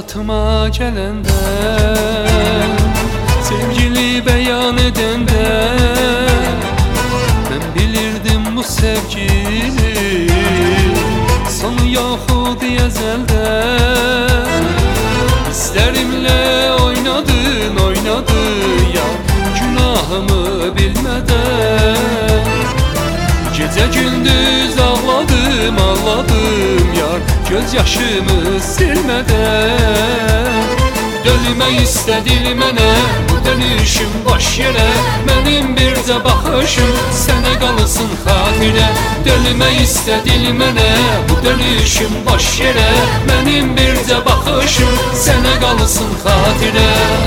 hayatıma gelende, sevgili beyan edende, ben bilirdim bu sevgili sonu yoxud ezelde. Hislerimle oynadın ya, günahımı bilmeden. Gece gündüz ağladım yar, göz yaşımı silmeden. Dönmək istədin mənə, bu dönüşüm boş yerə. Mənim bircə baxışım sənə qalsın xatirə. Dönmək istədin mənə, bu dönüşüm boş yerə. Mənim bircə baxışım sənə qalsın xatirə.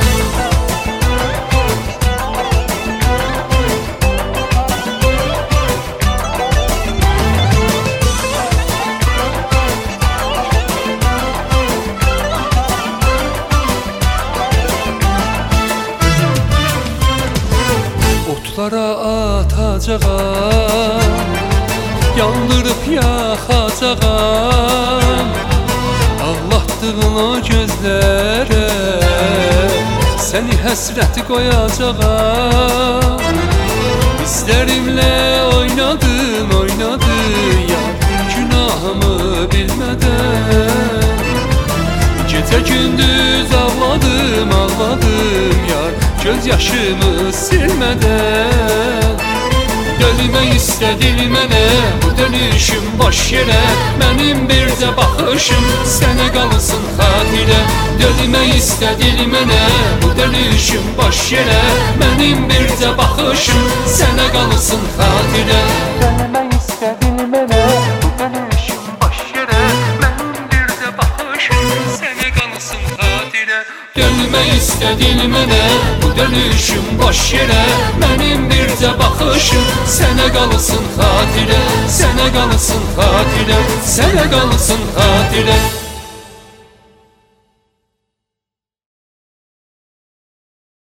Otlara atacağım, yandırıp yakacağım. Ağlatdığın o gözlərə səni həsrəti qoyacağım. Hislerimle oynadın ya, günahımı bilmeden. Gece gündüz ağladım yar, göz yaşımı silmeden. Dönmək istədin mənə, bu dönüşüm boş yerə. Mənim bircə baxışım sənə qalsın xatirə. Dönmək istədin mənə, bu dönüşüm boş yerə. Mənim bircə baxışım sənə qalsın xatirə. Dönmək istədin mənə, bu dönüşüm boş yerə. Mənim bircə baxışım sənə qalsın xatirə. Dönmək istədin mənə, bu dönüşüm boş yerə. Mənim bircə baxışım sənə qalsın xatirə. Sənə qalsın xatirə, sənə qalsın xatirə.